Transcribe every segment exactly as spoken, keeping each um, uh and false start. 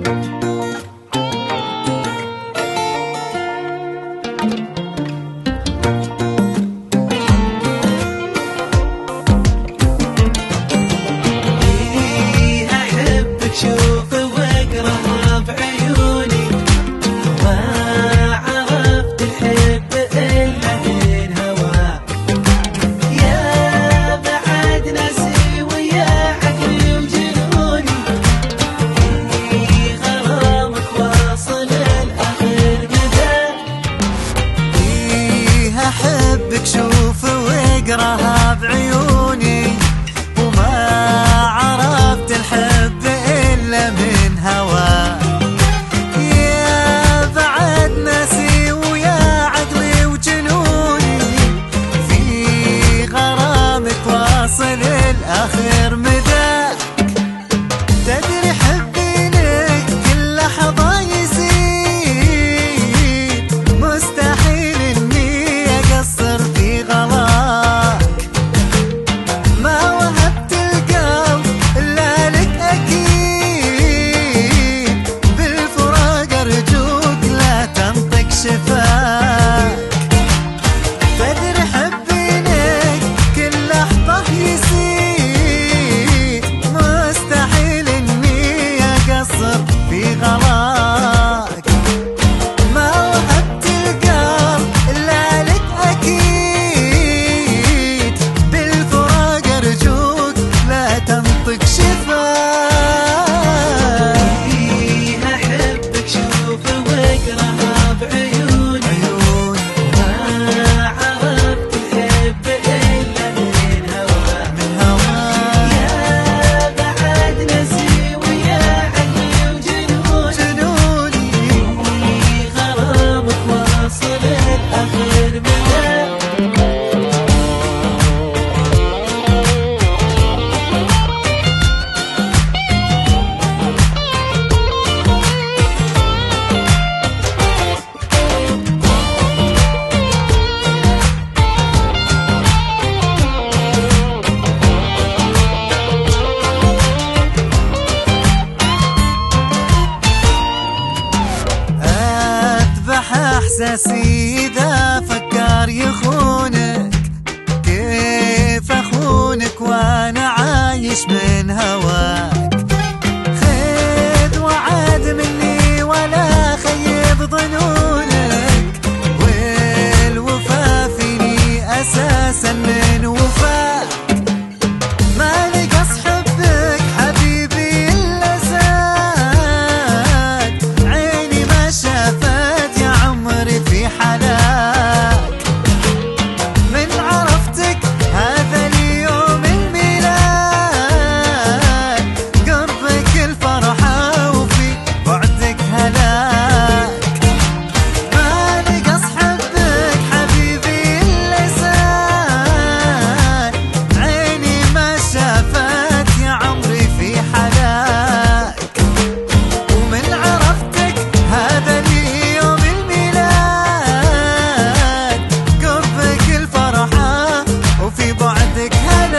أحبك شوف واقراها بعيوني، وما عرفت الحب إلا من هواك. يا بعد ناسي ويا عقلي وجنوني، في غرامك واصل الآخر مدى. تدري حبي لك كل لحظة يزيد، مستحيل إني أقصر في غلاك. ما وهبت القلب إلا لك أكيد، بالفراق أرجوك لا تنطق شفاك. تدري حبي لك كل لحظة يزيد، مستحيل إني أقصر في غلاك. ما وهبت القلب إلا لك أكيد، بالفراق أرجوك لا تنطق شفاك. أحبك شوف واقراها بعيوني، ما عرفت الحب إلا من هواك. يا بعد ناسي ويا عقلي وجنوني، في غرامك واصل الآخر مدى. أذبح إحساسي إذا فكر يخونك، كيف أخونك وأنا عايش من هواك. خذ وعد مني ولا خيب ظنونك، والوفا فيني أساسا من وفاك. ما نقص حبك حبيبي إلا زاد، عيني ما شافت يا عمري في حلاك. من عرفتك هذا اليوم الميلاد، قربك الفرحة وفي بعدك هلاك. ما نقص حبك حبيبي إلا زاد، عيني ما شافت يا عمري في حلاك. ومن عرفتك هذا اليوم الميلاد، قربك الفرحة وفي بعدك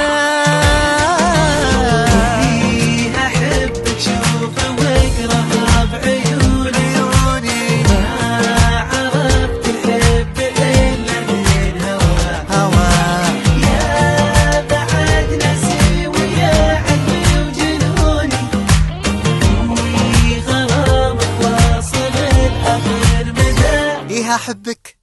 هلاك. أحبك شوف واقراها بعيوني، ما عرفت الحب إلا من هواك. هواك يا بعد ناسي ويا عقلي وجنوني، في غرامك واصل الآخر مدى. إيه أحبك